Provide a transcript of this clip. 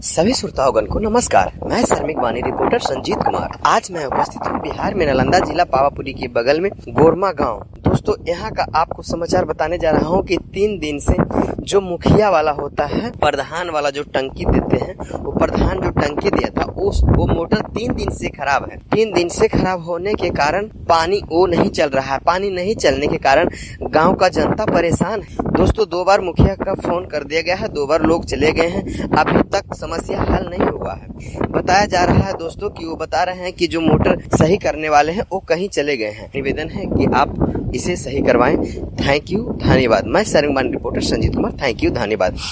सभी श्रोताओगण को नमस्कार। मैं श्रमिक वाणी रिपोर्टर संजीत कुमार। आज मैं उपस्थित हूँ बिहार में नालंदा जिला पावापुरी के बगल में गोरमा गांव। दोस्तों, यहाँ का आपको समाचार बताने जा रहा हूँ कि 3 दिन से जो मुखिया वाला होता है, प्रधान वाला जो टंकी देते हैं, वो प्रधान जो टंकी दिया था वो मोटर 3 दिन से खराब है। 3 दिन से खराब होने के कारण पानी वो नहीं चल रहा है। पानी नहीं चलने के कारण गाँव का जनता परेशान है। दोस्तों, 2 बार मुखिया का फोन कर दिया गया है, 2 बार लोग चले गए हैं, अभी तक समस्या हल नहीं हुआ है। बताया जा रहा है दोस्तों कि वो बता रहे हैं कि जो मोटर सही करने वाले हैं वो कहीं चले गए हैं। निवेदन है कि आप इसे सही करवाएं। थैंक यू, धन्यवाद। मैं Shramik Vani reporter Sanjeet Kumar. Thank you, धन्यवाद।